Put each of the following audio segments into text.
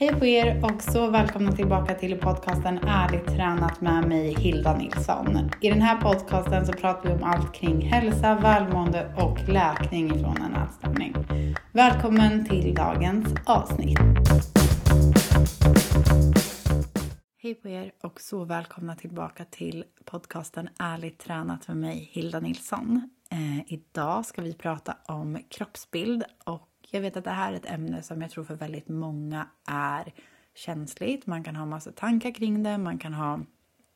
Hej på er och så välkomna tillbaka till podcasten Ärligt tränat med mig Hilda Nilsson. I den här podcasten så pratar vi om allt kring hälsa, välmående och läkning från en ätstörning. Välkommen till dagens avsnitt. Hej på er och så välkomna tillbaka till podcasten Ärligt tränat med mig Hilda Nilsson. Idag ska vi prata om kroppsbild och jag vet att det här är ett ämne som jag tror för väldigt många är känsligt. Man kan ha massa tankar kring det. Man kan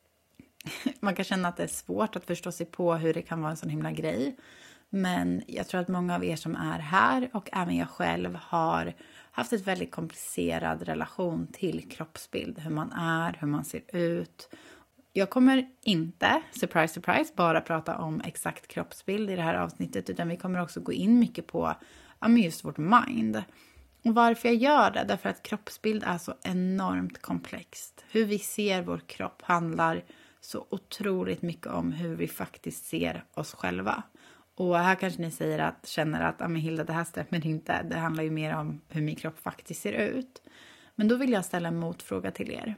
känna att det är svårt att förstå sig på hur det kan vara en sån himla grej. Men jag tror att många av er som är här och även jag själv har haft ett väldigt komplicerad relation till kroppsbild. Hur man är, hur man ser ut. Jag kommer inte, surprise surprise, bara prata om exakt kroppsbild i det här avsnittet. Utan vi kommer också gå in mycket på just vårt mind. Och varför jag gör det? Därför att kroppsbild är så enormt komplext. Hur vi ser vår kropp handlar så otroligt mycket om hur vi faktiskt ser oss själva. Och här kanske ni känner att Hilda, det här stämmer inte. Det handlar ju mer om hur min kropp faktiskt ser ut. Men då vill jag ställa en motfråga till er.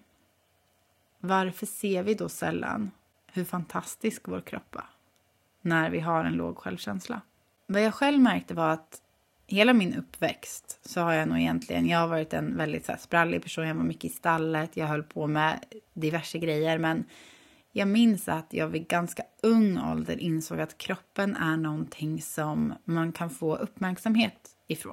Varför ser vi då sällan hur fantastisk vår kropp är när vi har en låg självkänsla? Vad jag själv märkte var att hela min uppväxt så har jag nog jag har varit en väldigt sprallig person. Jag var mycket i stallet, jag höll på med diverse grejer. Men jag minns att jag vid ganska ung ålder insåg att kroppen är någonting som man kan få uppmärksamhet ifrån.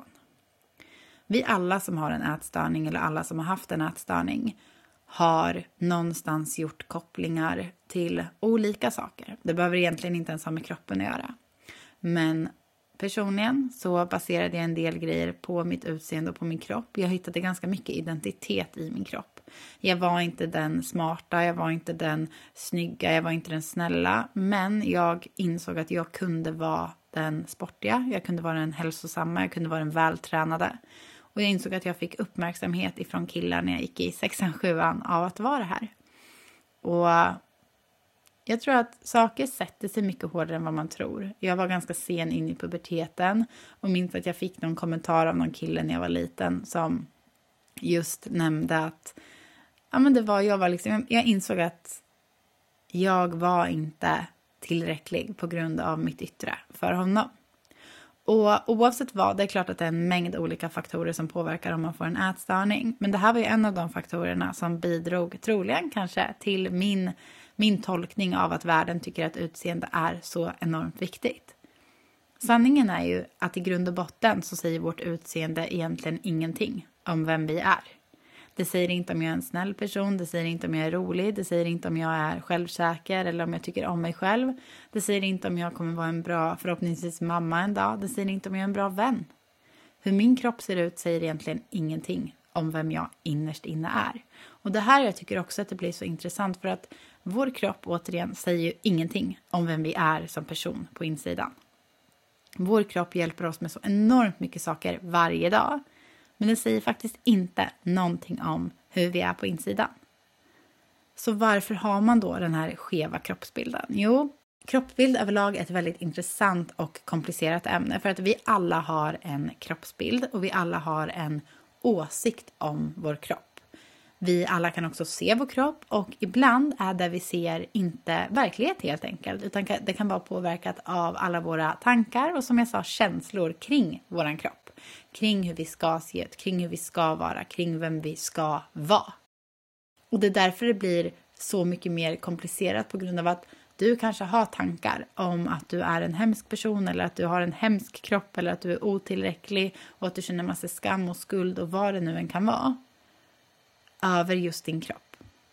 Vi alla som har en ätstörning eller alla som har haft en ätstörning har någonstans gjort kopplingar till olika saker. Det behöver egentligen inte ens ha med kroppen att göra. Men personligen så baserade jag en del grejer på mitt utseende och på min kropp. Jag hittade ganska mycket identitet i min kropp. Jag var inte den smarta, jag var inte den snygga, jag var inte den snälla. Men jag insåg att jag kunde vara den sportiga, jag kunde vara den hälsosamma, jag kunde vara den vältränade. Och jag insåg att jag fick uppmärksamhet ifrån killar när jag gick i 6-7 av att vara det här. Och jag tror att saker sätter sig mycket hårdare än vad man tror. Jag var ganska sen in i puberteten och minns att jag fick någon kommentar av någon kille när jag var liten som just nämnde att jag insåg att jag var inte tillräcklig på grund av mitt yttre för honom. Och oavsett vad, det är klart att det är en mängd olika faktorer som påverkar om man får en ätstörning. Men det här var ju en av de faktorerna som bidrog troligen kanske till min tolkning av att världen tycker att utseende är så enormt viktigt. Sanningen är ju att i grund och botten så säger vårt utseende egentligen ingenting om vem vi är. Det säger inte om jag är en snäll person, det säger inte om jag är rolig, det säger inte om jag är självsäker eller om jag tycker om mig själv. Det säger inte om jag kommer vara en bra, förhoppningsvis mamma en dag, det säger inte om jag är en bra vän. Hur min kropp ser ut säger egentligen ingenting om vem jag innerst inne är. Och det här jag tycker också att det blir så intressant för att vår kropp återigen säger ju ingenting om vem vi är som person på insidan. Vår kropp hjälper oss med så enormt mycket saker varje dag. Men det säger faktiskt inte någonting om hur vi är på insidan. Så varför har man då den här skeva kroppsbilden? Jo, kroppsbild överlag är ett väldigt intressant och komplicerat ämne. För att vi alla har en kroppsbild och vi alla har en åsikt om vår kropp. Vi alla kan också se vår kropp och ibland är det vi ser inte verklighet helt enkelt. Utan det kan vara påverkat av alla våra tankar och som jag sa känslor kring våran kropp. Kring hur vi ska se ut, kring hur vi ska vara, kring vem vi ska vara. Och det är därför det blir så mycket mer komplicerat på grund av att du kanske har tankar om att du är en hemsk person eller att du har en hemsk kropp eller att du är otillräcklig och att du känner massa skam och skuld och vad det nu än kan vara över just din kropp.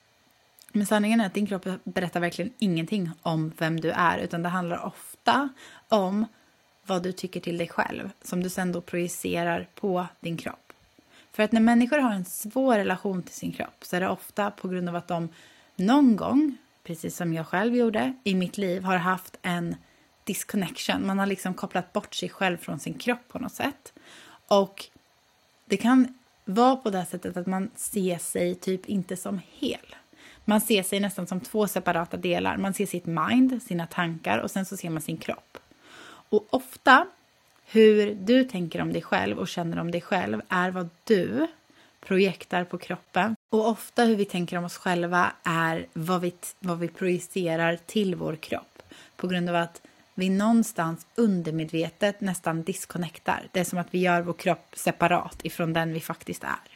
Men sanningen är att din kropp berättar verkligen ingenting om vem du är utan det handlar ofta om vad du tycker till dig själv som du sen då projicerar på din kropp. För att när människor har en svår relation till sin kropp så är det ofta på grund av att de någon gång, precis som jag själv gjorde i mitt liv, har haft en disconnection. Man har liksom kopplat bort sig själv från sin kropp på något sätt. Och det kan vara på det sättet att man ser sig typ inte som hel. Man ser sig nästan som 2 separata delar. Man ser sitt mind, sina tankar och sen så ser man sin kropp. Och ofta hur du tänker om dig själv och känner om dig själv är vad du projektar på kroppen. Och ofta hur vi tänker om oss själva är vad vi projicerar till vår kropp. På grund av att vi någonstans undermedvetet nästan disconnectar. Det är som att vi gör vår kropp separat ifrån den vi faktiskt är.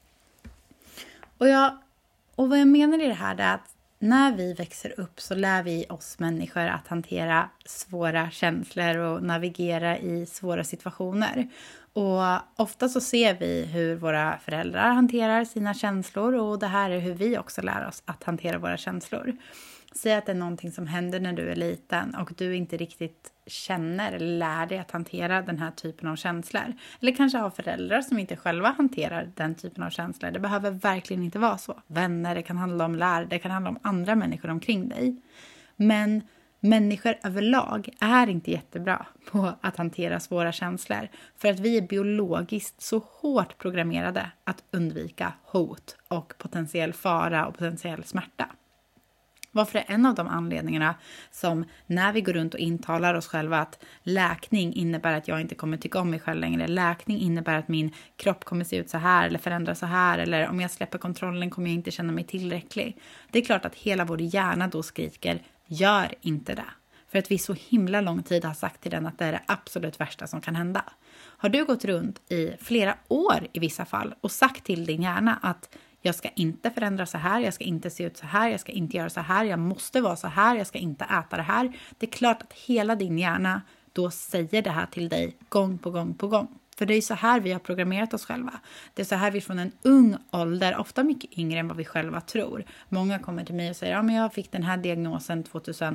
Och vad jag menar i det här är att när vi växer upp så lär vi oss människor att hantera svåra känslor och navigera i svåra situationer. Och ofta så ser vi hur våra föräldrar hanterar sina känslor, och det här är hur vi också lär oss att hantera våra känslor. Säg att det är någonting som händer när du är liten och du inte riktigt känner eller lär dig att hantera den här typen av känslor. Eller kanske har föräldrar som inte själva hanterar den typen av känslor. Det behöver verkligen inte vara så. Vänner, det kan handla om lärare, det kan handla om andra människor omkring dig. Men människor överlag är inte jättebra på att hantera svåra känslor. För att vi är biologiskt så hårt programmerade att undvika hot och potentiell fara och potentiell smärta. Varför är en av de anledningarna som när vi går runt och intalar oss själva att läkning innebär att jag inte kommer tycka om mig själv längre. Läkning innebär att min kropp kommer se ut så här eller förändras så här. Eller om jag släpper kontrollen kommer jag inte känna mig tillräcklig. Det är klart att hela vår hjärna då skriker, gör inte det. För att vi så himla lång tid har sagt till den att det är det absolut värsta som kan hända. Har du gått runt i flera år i vissa fall och sagt till din hjärna att jag ska inte förändra så här, jag ska inte se ut så här, jag ska inte göra så här, jag måste vara så här, jag ska inte äta det här. Det är klart att hela din hjärna då säger det här till dig gång på gång på gång. För det är så här vi har programmerat oss själva. Det är så här vi från en ung ålder, ofta mycket yngre än vad vi själva tror. Många kommer till mig och säger, ja men jag fick den här diagnosen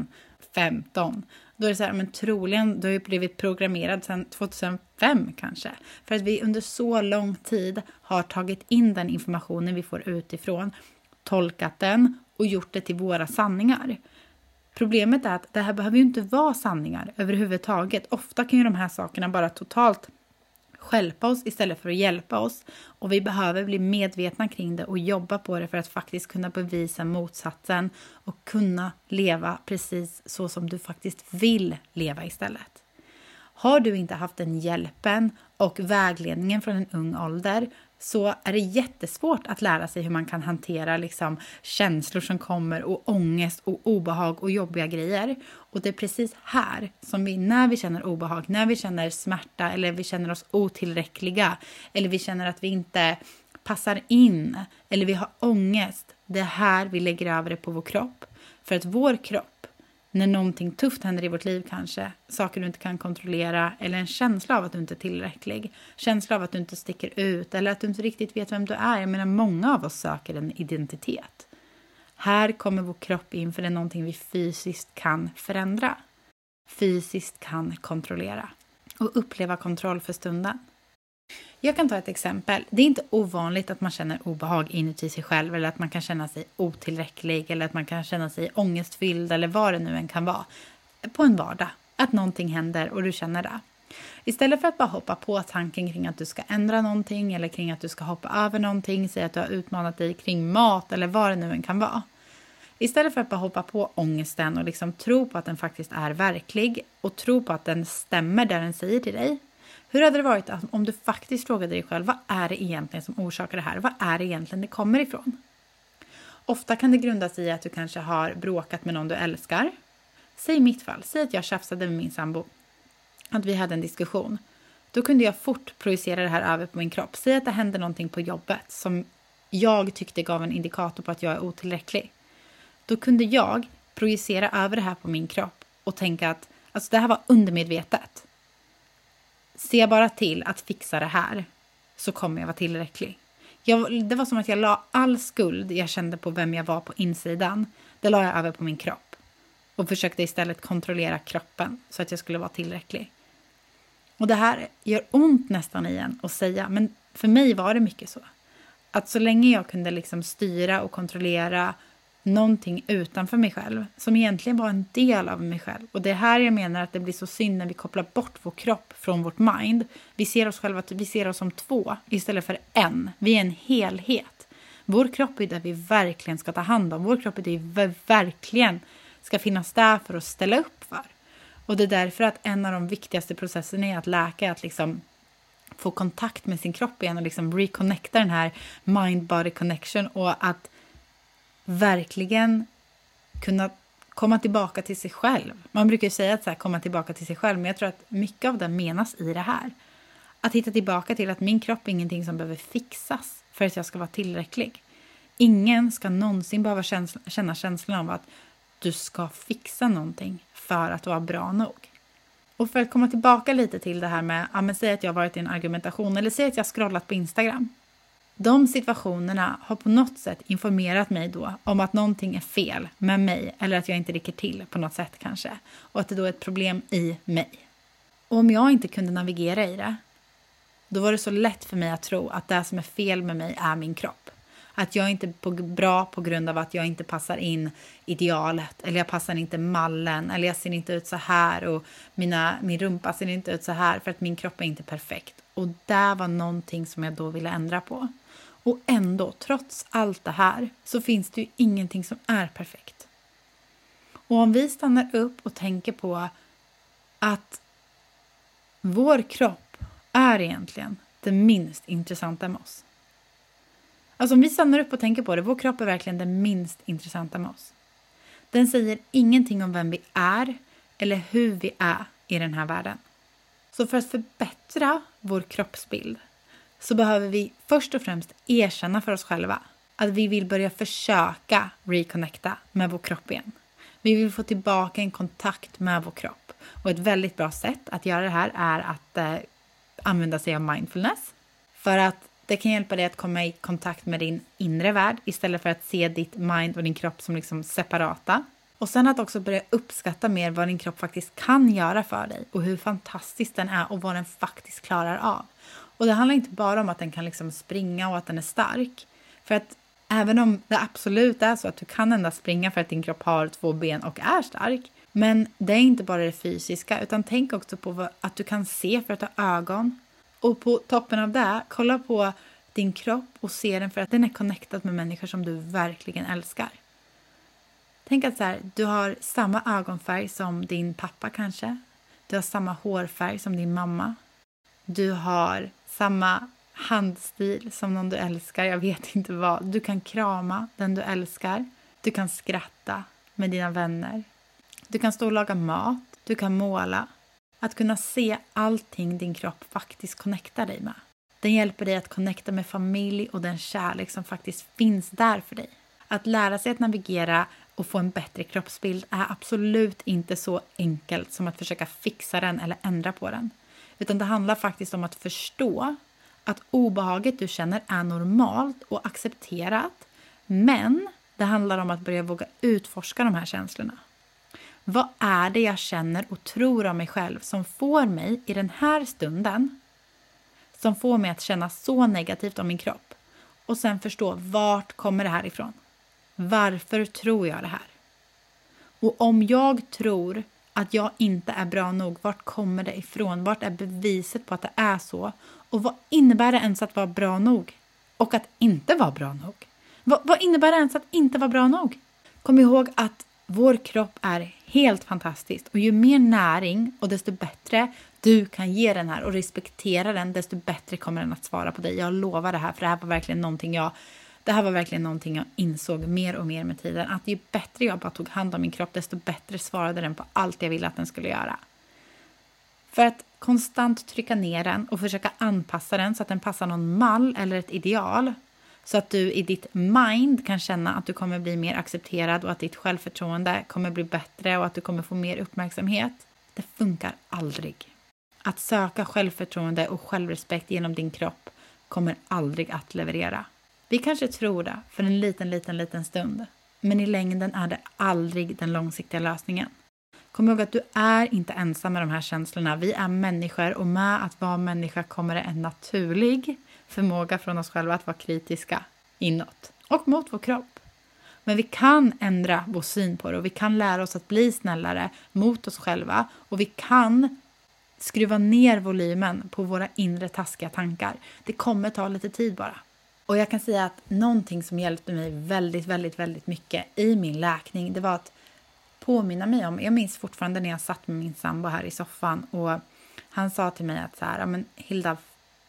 2015. Då är det så här, men troligen, då har jag blivit programmerad sedan 2005 kanske. För att vi under så lång tid har tagit in den informationen vi får utifrån, tolkat den och gjort det till våra sanningar. Problemet är att det här behöver ju inte vara sanningar överhuvudtaget. Ofta kan ju de här sakerna bara totalt stjälpa oss istället för att hjälpa oss. Och vi behöver bli medvetna kring det och jobba på det för att faktiskt kunna bevisa motsatsen och kunna leva precis så som du faktiskt vill leva istället. Har du inte haft den hjälpen och vägledningen från en ung ålder så är det jättesvårt att lära sig hur man kan hantera liksom känslor som kommer och ångest och obehag och jobbiga grejer. Och det är precis här som vi, när vi känner obehag, när vi känner smärta eller vi känner oss otillräckliga eller vi känner att vi inte passar in eller vi har ångest, det är här vi lägger över det på vår kropp. För att vår kropp, när någonting tufft händer i vårt liv kanske, saker du inte kan kontrollera eller en känsla av att du inte är tillräcklig, känsla av att du inte sticker ut eller att du inte riktigt vet vem du är. Jag menar, många av oss söker en identitet. Här kommer vår kropp in för det är någonting vi fysiskt kan förändra, fysiskt kan kontrollera och uppleva kontroll för stunden. Jag kan ta ett exempel. Det är inte ovanligt att man känner obehag inuti sig själv eller att man kan känna sig otillräcklig eller att man kan känna sig ångestfylld eller vad det nu än kan vara på en vardag. Att någonting händer och du känner det. Istället för att bara hoppa på tanken kring att du ska ändra någonting eller kring att du ska hoppa över någonting, säga att du har utmanat dig kring mat eller vad det nu än kan vara. Istället för att bara hoppa på ångesten och liksom tro på att den faktiskt är verklig och tro på att den stämmer där den säger till dig. Hur hade det varit om du faktiskt frågade dig själv, vad är det egentligen som orsakar det här? Vad är det egentligen det kommer ifrån? Ofta kan det grunda sig i att du kanske har bråkat med någon du älskar. Säg i mitt fall, säg att jag tjafsade med min sambo. Att vi hade en diskussion. Då kunde jag fort projicera det här över på min kropp. Säg att det hände någonting på jobbet som jag tyckte gav en indikator på att jag är otillräcklig. Då kunde jag projicera över det här på min kropp och tänka att alltså det här var undermedvetet. Se bara till att fixa det här så kommer jag vara tillräcklig. Det var som att jag la all skuld jag kände på vem jag var på insidan. Det la jag över på min kropp. Och försökte istället kontrollera kroppen så att jag skulle vara tillräcklig. Och det här gör ont nästan igen att säga. Men för mig var det mycket så. Att så länge jag kunde liksom styra och kontrollera någonting utanför mig själv som egentligen var en del av mig själv. Och det är här jag menar att det blir så synd när vi kopplar bort vår kropp från vårt mind. Vi ser oss själva, vi ser oss som två istället för en. Vi är en helhet. Vår kropp är det vi verkligen ska ta hand om. Vår kropp är det vi verkligen ska finnas där för att ställa upp för. Och det är därför att en av de viktigaste processerna är att läka, att liksom få kontakt med sin kropp igen och liksom reconnecta den här mind-body connection och att verkligen kunna komma tillbaka till sig själv. Man brukar ju säga att så här, komma tillbaka till sig själv, men jag tror att mycket av det menas i det här. Att hitta tillbaka till att min kropp är ingenting som behöver fixas för att jag ska vara tillräcklig. Ingen ska någonsin behöva känna känslan av att du ska fixa någonting för att vara bra nog. Och för att komma tillbaka lite till det här med, säg att jag har varit i en argumentation eller säg att jag har scrollat på Instagram. De situationerna har på något sätt informerat mig då om att någonting är fel med mig eller att jag inte räcker till på något sätt kanske. Och att det då är ett problem i mig. Och om jag inte kunde navigera i det, då var det så lätt för mig att tro att det som är fel med mig är min kropp. Att jag inte är bra på grund av att jag inte passar in idealet. Eller jag passar inte mallen. Eller jag ser inte ut så här. Och min rumpa ser inte ut så här. För att min kropp är inte perfekt. Och det var någonting som jag då ville ändra på. Och ändå, trots allt det här, så finns det ju ingenting som är perfekt. Och om vi stannar upp och tänker på att vår kropp är egentligen det minst intressanta med oss. Alltså om vi stannar upp och tänker på det, vår kropp är verkligen det minst intressanta med oss. Den säger ingenting om vem vi är eller hur vi är i den här världen. Så för att förbättra vår kroppsbild så behöver vi först och främst erkänna för oss själva att vi vill börja försöka reconnecta med vår kropp igen. Vi vill få tillbaka en kontakt med vår kropp. Och ett väldigt bra sätt att göra det här är att använda sig av mindfulness. För att det kan hjälpa dig att komma i kontakt med din inre värld istället för att se ditt mind och din kropp som liksom separata. Och sen att också börja uppskatta mer vad din kropp faktiskt kan göra för dig och hur fantastisk den är och vad den faktiskt klarar av. Och det handlar inte bara om att den kan liksom springa och att den är stark. För att även om det absolut är så att du kan endast springa för att din kropp har 2 ben och är stark. Men det är inte bara det fysiska utan tänk också på att du kan se för att ha ögon. Och på toppen av det, kolla på din kropp och se den för att den är connectad med människor som du verkligen älskar. Tänk att så här, du har samma ögonfärg som din pappa kanske. Du har samma hårfärg som din mamma. Du har samma handstil som någon du älskar. Jag vet inte vad. Du kan krama den du älskar. Du kan skratta med dina vänner. Du kan stå och laga mat. Du kan måla. Att kunna se allting din kropp faktiskt connectar dig med. Den hjälper dig att connecta med familj och den kärlek som faktiskt finns där för dig. Att lära sig att navigera och få en bättre kroppsbild är absolut inte så enkelt som att försöka fixa den eller ändra på den. Utan det handlar faktiskt om att förstå att obehaget du känner är normalt och accepterat. Men det handlar om att börja våga utforska de här känslorna. Vad är det jag känner och tror om mig själv som får mig i den här stunden, som får mig att känna så negativt om min kropp? Och sen förstå, vart kommer det här ifrån? Varför tror jag det här? Och om jag tror att jag inte är bra nog, vart kommer det ifrån? Vart är beviset på att det är så? Och vad innebär det ens att vara bra nog? Och att inte vara bra nog? Vad innebär det ens att inte vara bra nog? Kom ihåg att vår kropp är helt fantastisk. Och ju mer näring och desto bättre du kan ge den här och respektera den, desto bättre kommer den att svara på dig. Jag lovar det här, för det här var verkligen någonting jag insåg mer och mer med tiden. Att ju bättre jag bara tog hand om min kropp, desto bättre svarade den på allt jag ville att den skulle göra. För att konstant trycka ner den och försöka anpassa den så att den passar någon mall eller ett ideal. Så att du i ditt mind kan känna att du kommer bli mer accepterad och att ditt självförtroende kommer bli bättre och att du kommer få mer uppmärksamhet. Det funkar aldrig. Att söka självförtroende och självrespekt genom din kropp kommer aldrig att leverera. Vi kanske tror det för en liten stund. Men i längden är det aldrig den långsiktiga lösningen. Kom ihåg att du är inte ensam med de här känslorna. Vi är människor och med att vara människa kommer det en naturlig förmåga från oss själva att vara kritiska inåt och mot vår kropp. Men vi kan ändra vår syn på det och vi kan lära oss att bli snällare mot oss själva och vi kan skruva ner volymen på våra inre taskiga tankar. Det kommer ta lite tid bara. Och jag kan säga att någonting som hjälpte mig väldigt mycket i min läkning, det var att påminna mig om, jag minns fortfarande när jag satt med min sambo här i soffan och han sa till mig att så här, men Hilda,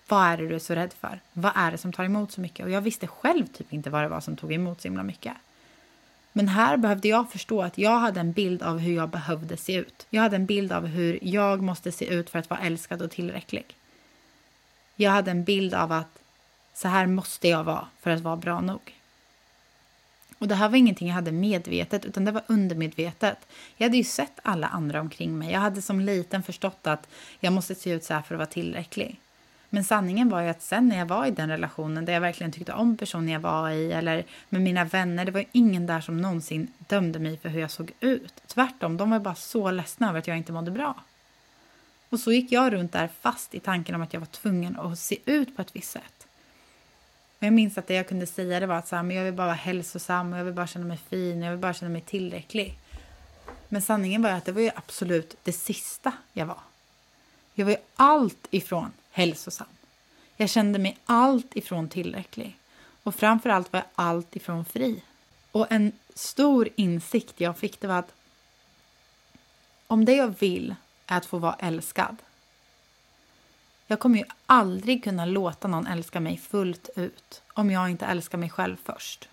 vad är det du är så rädd för? Vad är det som tar emot så mycket? Och jag visste själv typ inte vad det var som tog emot så himla mycket. Men här behövde jag förstå att jag hade en bild av hur jag behövde se ut. Jag hade en bild av hur jag måste se ut för att vara älskad och tillräcklig. Jag hade en bild av att så här måste jag vara för att vara bra nog. Och det här var ingenting jag hade medvetet, utan det var undermedvetet. Jag hade ju sett alla andra omkring mig. Jag hade som liten förstått att jag måste se ut så här för att vara tillräcklig. Men sanningen var ju att sen när jag var i den relationen där jag verkligen tyckte om personen jag var i eller med mina vänner, det var ju ingen där som någonsin dömde mig för hur jag såg ut. Tvärtom, de var bara så ledsna över att jag inte mådde bra. Och så gick jag runt där fast i tanken om att jag var tvungen att se ut på ett visst sätt. Och jag minns att det jag kunde säga det var att så här, men jag vill bara vara hälsosam och jag vill bara känna mig fin och jag vill bara känna mig tillräcklig. Men sanningen var att det var ju absolut det sista jag var. Jag var ju allt ifrån hälsosam. Jag kände mig allt ifrån tillräcklig. Och framförallt var jag allt ifrån fri. Och en stor insikt jag fick det var att om det jag vill är att få vara älskad. Jag kommer ju aldrig kunna låta någon älska mig fullt ut om jag inte älskar mig själv först.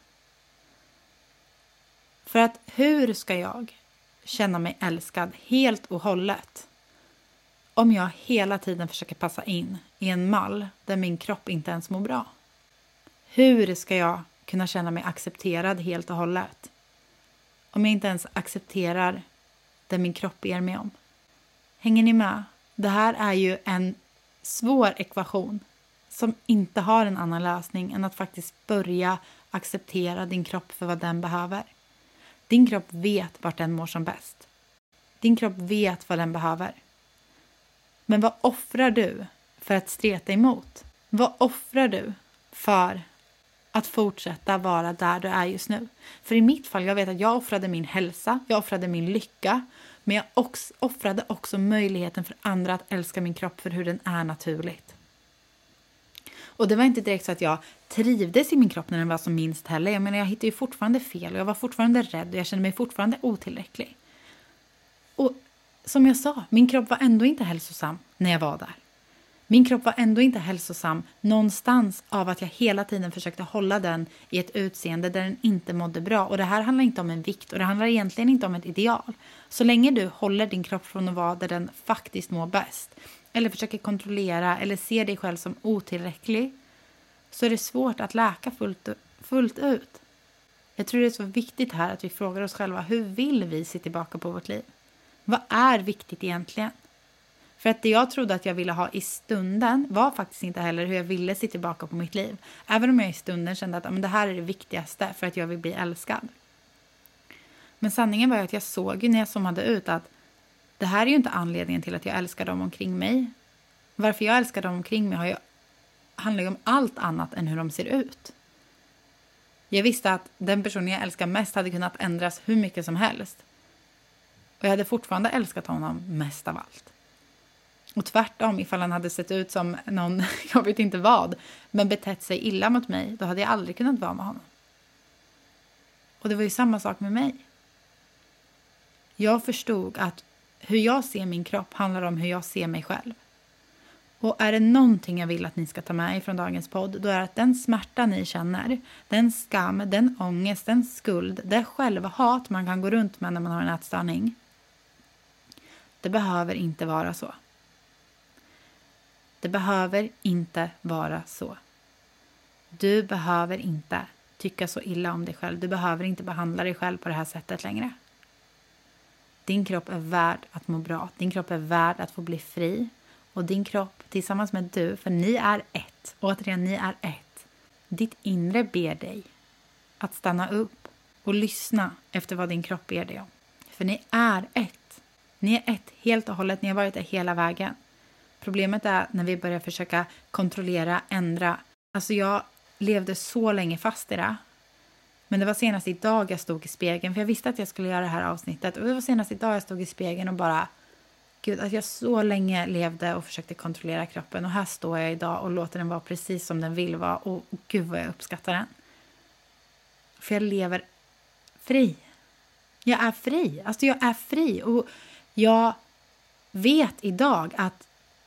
För att hur ska jag känna mig älskad helt och hållet om jag hela tiden försöker passa in i en mall där min kropp inte ens mår bra? Hur ska jag kunna känna mig accepterad helt och hållet om jag inte ens accepterar det min kropp ber mig om? Hänger ni med? Det här är ju en svår ekvation som inte har en annan lösning än att faktiskt börja acceptera din kropp för vad den behöver. Din kropp vet vart den mår som bäst. Din kropp vet vad den behöver. Men vad offrar du för att streta emot? Vad offrar du för att fortsätta vara där du är just nu? För i mitt fall, jag vet att jag offrade min hälsa, jag offrade min lycka, men jag offrade också möjligheten för andra att älska min kropp för hur den är naturligt. Och det var inte direkt så att jag trivdes i min kropp när den var som minst heller. Jag menar, jag hittade ju fortfarande fel och jag var fortfarande rädd och jag kände mig fortfarande otillräcklig. Och som jag sa, min kropp var ändå inte hälsosam när jag var där. Min kropp var ändå inte hälsosam någonstans av att jag hela tiden försökte hålla den i ett utseende där den inte mådde bra. Och det här handlar inte om en vikt och det handlar egentligen inte om ett ideal. Så länge du håller din kropp från att vara där den faktiskt mår bäst eller försöker kontrollera eller se dig själv som otillräcklig så är det svårt att läka fullt ut. Jag tror det är så viktigt här att vi frågar oss själva, hur vill vi se tillbaka på vårt liv? Vad är viktigt egentligen? För att det jag trodde att jag ville ha i stunden var faktiskt inte heller hur jag ville se tillbaka på mitt liv. Även om jag i stunden kände att det här är det viktigaste för att jag vill bli älskad. Men sanningen var ju att jag såg när jag zoomade ut att det här är ju inte anledningen till att jag älskar dem omkring mig. Varför jag älskar dem omkring mig handlar ju om allt annat än hur de ser ut. Jag visste att den personen jag älskar mest hade kunnat ändras hur mycket som helst. Och jag hade fortfarande älskat honom mest av allt. Och tvärtom, ifall han hade sett ut som någon, jag vet inte vad, men betett sig illa mot mig, då hade jag aldrig kunnat vara med honom. Och det var ju samma sak med mig. Jag förstod att hur jag ser min kropp handlar om hur jag ser mig själv. Och är det någonting jag vill att ni ska ta med från dagens podd, då är att den smärta ni känner, den skam, den ångest, den skuld, det självhat man kan gå runt med när man har en ätstörning, det behöver inte vara så. Det behöver inte vara så. Du behöver inte tycka så illa om dig själv. Du behöver inte behandla dig själv på det här sättet längre. Din kropp är värd att må bra. Din kropp är värd att få bli fri. Och din kropp tillsammans med du, för ni är ett. Och återigen, ni är ett. Ditt inre ber dig att stanna upp och lyssna efter vad din kropp ber dig om. För ni är ett. Ni är ett helt och hållet. Ni har varit det hela vägen. Problemet är när vi börjar försöka kontrollera, ändra. Alltså jag levde så länge fast i det. Men det var senast idag jag stod i spegeln. För jag visste att jag skulle göra det här avsnittet. Och det var senast idag jag stod i spegeln och bara... Gud, att jag så länge levde och försökte kontrollera kroppen. Och här står jag idag och låter den vara precis som den vill vara. Och gud vad jag uppskattar den. För jag lever fri. Jag är fri. Alltså jag är fri. Och jag vet idag att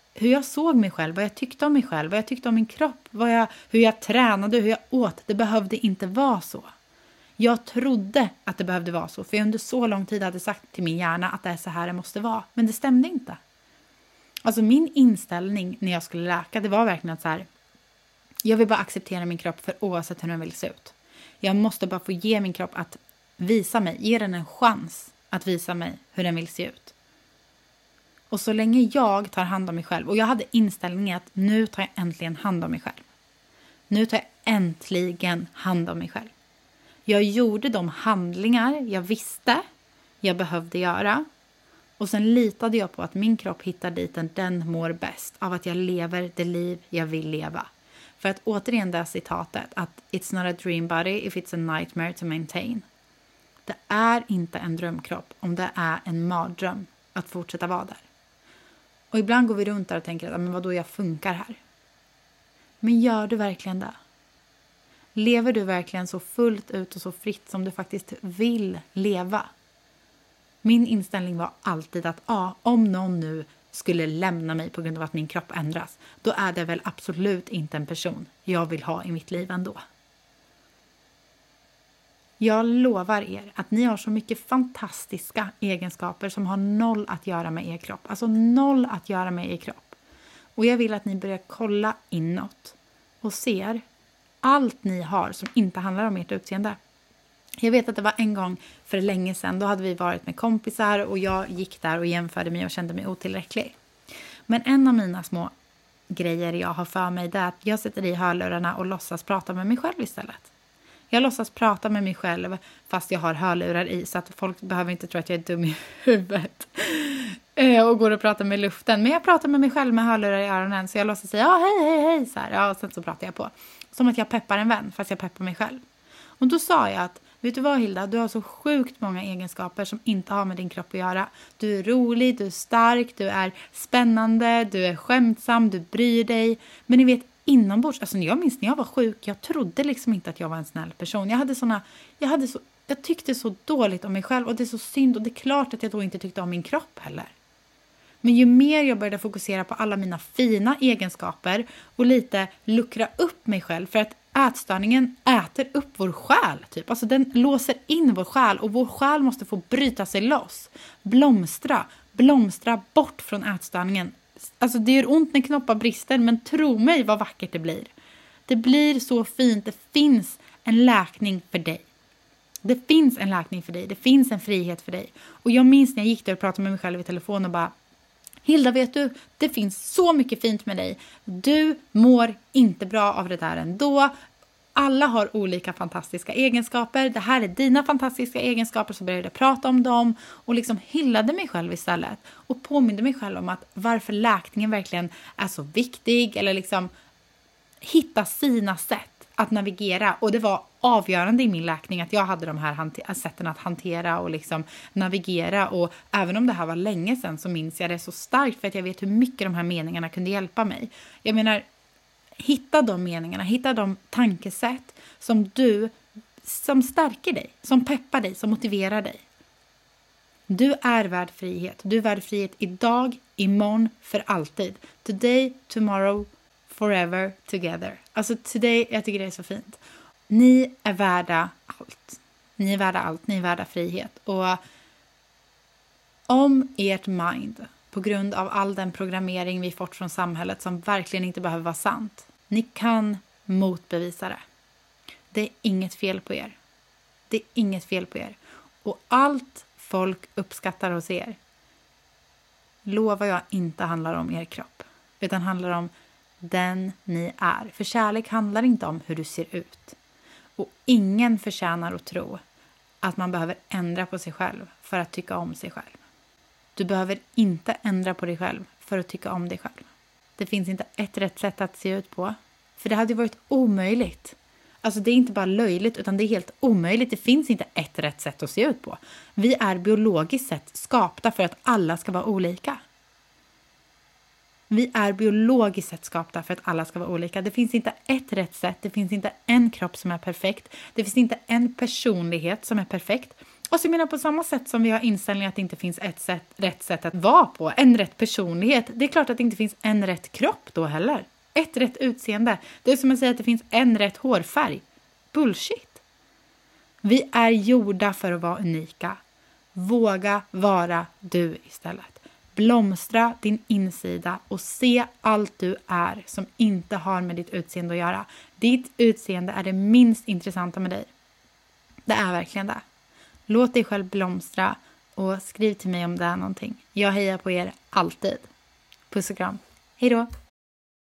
hur jag såg mig själv, vad jag tyckte om mig själv, vad jag tyckte om min kropp, hur jag tränade, hur jag åt. Det behövde inte vara så. Jag trodde att det behövde vara så, för jag under så lång tid hade sagt till min hjärna att det är så här det måste vara. Men det stämde inte. Alltså min inställning när jag skulle läka, det var verkligen att så här, jag vill bara acceptera min kropp för oavsett hur den vill se ut. Jag måste bara få ge min kropp att visa mig, ge den en chans att visa mig hur den vill se ut. Och så länge jag tar hand om mig själv, och jag hade inställningen att nu tar jag äntligen hand om mig själv. Nu tar jag äntligen hand om mig själv. Jag gjorde de handlingar jag visste jag behövde göra. Och sen litade jag på att min kropp hittar dit den mår bäst av att jag lever det liv jag vill leva. För att återigen det citatet att it's not a dream body if it's a nightmare to maintain. Det är inte en drömkropp om det är en mardröm att fortsätta vara där. Och ibland går vi runt där och tänker att men vadå, jag funkar här. Men gör du verkligen det? Lever du verkligen så fullt ut och så fritt som du faktiskt vill leva? Min inställning var alltid att om någon nu skulle lämna mig på grund av att min kropp ändras, då är det väl absolut inte en person jag vill ha i mitt liv ändå. Jag lovar er att ni har så mycket fantastiska egenskaper som har noll att göra med er kropp. Alltså noll att göra med er kropp. Och jag vill att ni börjar kolla inåt och ser allt ni har som inte handlar om ert utseende. Jag vet att det var en gång för länge sedan, då hade vi varit med kompisar och jag gick där och jämförde mig och kände mig otillräcklig. Men en av mina små grejer jag har för mig är att jag sätter i hörlurarna och låtsas prata med mig själv istället. Jag låtsas prata med mig själv fast jag har hörlurar i, så att folk behöver inte tro att jag är dum i huvudet och går och pratar med luften. Men jag pratar med mig själv med hörlurar i öronen, så jag låtsas säga hej så här. Och sen så pratar jag på. Som att jag peppar en vän fast jag peppar mig själv. Och då sa jag att, vet du vad Hilda, du har så sjukt många egenskaper som inte har med din kropp att göra. Du är rolig, du är stark, du är spännande, du är skämtsam, du bryr dig. Men ni vet, inombords, alltså jag minns när jag var sjuk, jag trodde liksom inte att jag var en snäll person. Jag tyckte så dåligt om mig själv och det är så synd, och det är klart att jag då inte tyckte om min kropp heller. Men ju mer jag började fokusera på alla mina fina egenskaper och lite luckra upp mig själv, för att ätstörningen äter upp vår själ typ. Alltså den låser in vår själ, och vår själ måste få bryta sig loss. Blomstra bort från ätstörningen. Alltså det gör ont när knoppar brister, men tro mig vad vackert det blir. Det blir så fint. Det finns en läkning för dig. Det finns en läkning för dig. Det finns en frihet för dig. Och jag minns när jag gick där och pratade med mig själv i telefon och bara, Hilda, vet du, det finns så mycket fint med dig. Du mår inte bra av det där ändå. Alla har olika fantastiska egenskaper. Det här är dina fantastiska egenskaper, så började jag prata om dem. Och liksom hyllade mig själv istället. Och påminde mig själv om att varför läkningen verkligen är så viktig. Eller liksom hitta sina sätt att navigera. Och det var avgörande i min läkning att jag hade de här sätten att hantera och liksom navigera. Och även om det här var länge sedan så minns jag det så starkt, för att jag vet hur mycket de här meningarna kunde hjälpa mig. Jag menar, hitta de meningarna, hitta de tankesätt som stärker dig, som peppar dig, som motiverar dig. Du är värd frihet. Du är värd frihet idag, imorgon, för alltid. Today, tomorrow, forever, together. Alltså today, jag tycker det är så fint. Ni är värda allt. Ni är värda allt. Ni är värda frihet. Och om ert mind, på grund av all den programmering vi fått från samhället som verkligen inte behöver vara sant, ni kan motbevisa det. Det är inget fel på er. Det är inget fel på er. Och allt folk uppskattar hos er, lovar jag, inte handlar om er kropp, utan handlar om den ni är. För kärlek handlar inte om hur du ser ut. Och ingen förtjänar att tro att man behöver ändra på sig själv för att tycka om sig själv. Du behöver inte ändra på dig själv för att tycka om dig själv. Det finns inte ett rätt sätt att se ut på. För det hade ju varit omöjligt. Alltså det är inte bara löjligt, utan det är helt omöjligt. Det finns inte ett rätt sätt att se ut på. Vi är biologiskt sett skapta för att alla ska vara olika. Vi är biologiskt sett skapta för att alla ska vara olika. Det finns inte ett rätt sätt. Det finns inte en kropp som är perfekt. Det finns inte en personlighet som är perfekt. Och så jag menar på samma sätt som vi har inställningen att det inte finns rätt sätt att vara på, en rätt personlighet. Det är klart att det inte finns en rätt kropp då heller. Ett rätt utseende. Det är som att säga att det finns en rätt hårfärg. Bullshit. Vi är gjorda för att vara unika. Våga vara du istället. Blomstra din insida och se allt du är som inte har med ditt utseende att göra. Ditt utseende är det minst intressanta med dig. Det är verkligen det. Låt dig själv blomstra och skriv till mig om det är någonting. Jag hejar på er alltid. Puss och kram. Hej då!